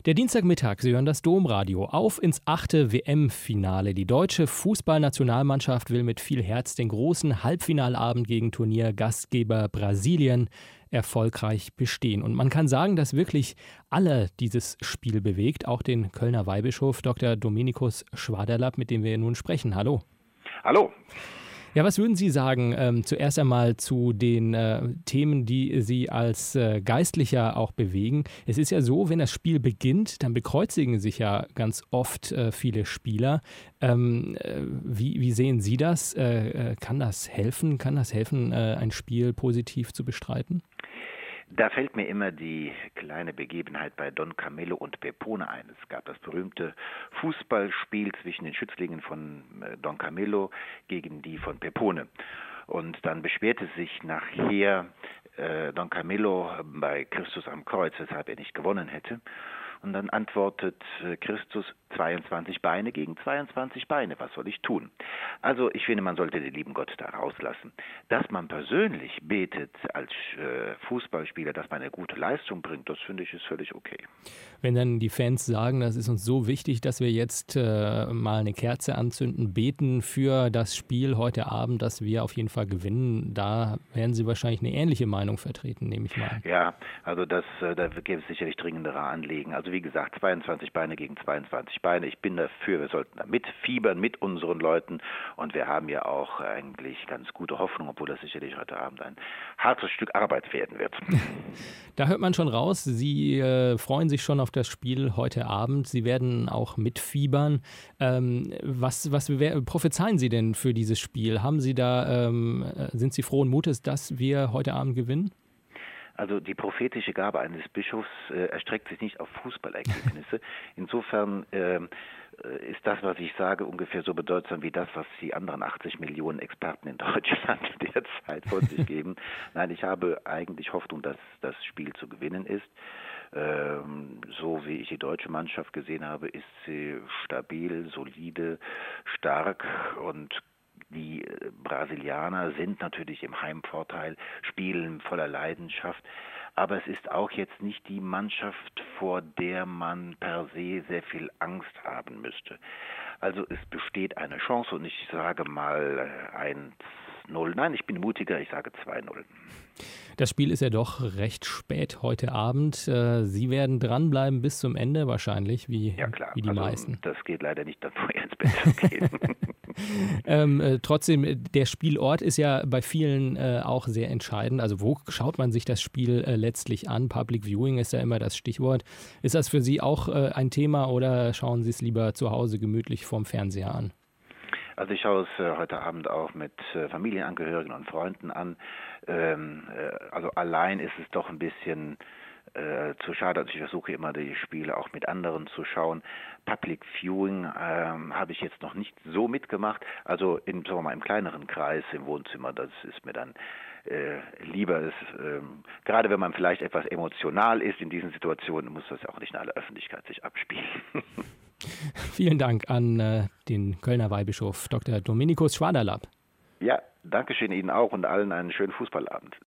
Der Dienstagmittag, Sie hören das Domradio. Auf ins 8. WM-Finale. Die deutsche Fußballnationalmannschaft will mit viel Herz den großen Halbfinalabend gegen Turniergastgeber Brasilien erfolgreich bestehen. Und man kann sagen, dass wirklich alle dieses Spiel bewegt, auch den Kölner Weihbischof Dr. Dominikus Schwaderlapp, mit dem wir nun sprechen. Hallo. Hallo. Ja, was würden Sie sagen zuerst einmal zu den Themen, die Sie als Geistlicher auch bewegen? Es ist ja so, wenn das Spiel beginnt, dann bekreuzigen sich ja ganz oft viele Spieler. Wie sehen Sie das? Kann das helfen? Ein Spiel positiv zu bestreiten? Da fällt mir immer die kleine Begebenheit bei Don Camillo und Pepone ein. Es gab das berühmte Fußballspiel zwischen den Schützlingen von Don Camillo gegen die von Pepone. Und dann beschwerte sich nachher Don Camillo bei Christus am Kreuz, weshalb er nicht gewonnen hätte. Und dann antwortet Christus, 22 Beine gegen 22 Beine, was soll ich tun? Also ich finde, man sollte den lieben Gott da rauslassen. Dass man persönlich betet als Fußballspieler, dass man eine gute Leistung bringt, das finde ich ist völlig okay. Wenn dann die Fans sagen, das ist uns so wichtig, dass wir jetzt mal eine Kerze anzünden, beten für das Spiel heute Abend, dass wir auf jeden Fall gewinnen, da werden Sie wahrscheinlich eine ähnliche Meinung vertreten, nehme ich mal an. Ja, also da gäbe es sicherlich dringendere Anliegen. Also wie gesagt, 22 Beine gegen 22 Beine. Ich bin dafür, wir sollten da mitfiebern mit unseren Leuten und wir haben ja auch eigentlich ganz gute Hoffnung, obwohl das sicherlich heute Abend ein hartes Stück Arbeit werden wird. Da hört man schon raus, Sie freuen sich schon auf das Spiel heute Abend. Sie werden auch mitfiebern. Was prophezeien Sie denn für dieses Spiel? Sind Sie frohen Mutes, dass wir heute Abend gewinnen? Also die prophetische Gabe eines Bischofs erstreckt sich nicht auf Fußballergebnisse. Insofern ist das, was ich sage, ungefähr so bedeutsam wie das, was die anderen 80 Millionen Experten in Deutschland derzeit von sich geben. Nein, ich habe eigentlich Hoffnung, dass das Spiel zu gewinnen ist. So wie ich die deutsche Mannschaft gesehen habe, ist sie stabil, solide, stark und die Brasilianer sind natürlich im Heimvorteil, spielen voller Leidenschaft, aber es ist auch jetzt nicht die Mannschaft, vor der man per se sehr viel Angst haben müsste. Also es besteht eine Chance und ich sage mal 1-0. Nein, ich bin mutiger, ich sage 2-0. Das Spiel ist ja doch recht spät heute Abend. Sie werden dranbleiben bis zum Ende wahrscheinlich, wie die meisten. Das geht leider nicht, dann vorher ins Bett zu gehen. Trotzdem, der Spielort ist ja bei vielen auch sehr entscheidend. Also wo schaut man sich das Spiel letztlich an? Public Viewing ist ja immer das Stichwort. Ist das für Sie auch ein Thema oder schauen Sie es lieber zu Hause gemütlich vorm Fernseher an? Also ich schaue es heute Abend auch mit Familienangehörigen und Freunden an. Also allein ist es doch ein bisschen zu schade. Also ich versuche immer die Spiele auch mit anderen zu schauen. Public Viewing habe ich jetzt noch nicht so mitgemacht. Also sagen wir mal, im kleineren Kreis, im Wohnzimmer, das ist mir dann lieber. Gerade wenn man vielleicht etwas emotional ist in diesen Situationen, muss das ja auch nicht in aller Öffentlichkeit sich abspielen. Vielen Dank an den Kölner Weihbischof Dr. Dominikus Schwaderlapp. Ja, danke schön Ihnen auch und allen einen schönen Fußballabend.